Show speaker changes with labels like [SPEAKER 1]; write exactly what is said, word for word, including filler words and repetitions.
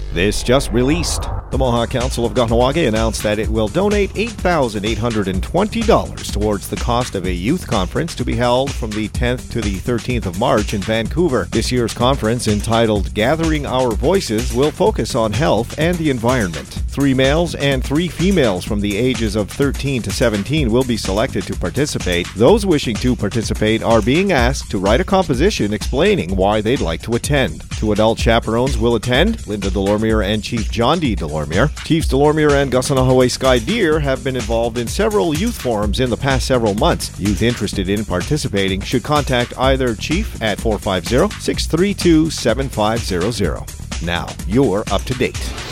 [SPEAKER 1] This just released. The Mohawk Council of Kahnawake announced that it will donate eight thousand eight hundred twenty dollars towards the cost of a youth conference to be held from the tenth to the thirteenth of March in Vancouver. This year's conference, entitled Gathering Our Voices, will focus on health and the environment. Three males and three females from the ages of thirteen to seventeen will be selected to participate. Those wishing to participate are being asked to write a composition explaining why they'd like to attend. Two adult chaperones will attend, Linda Delormier and Chief John D. Delormier. Chiefs Delormier and Gusanahaway Sky Deer have been involved in several youth forums in the past several months. Youth interested in participating should contact either Chief at four five zero, six three two, seven five zero zero. Now, you're up to date.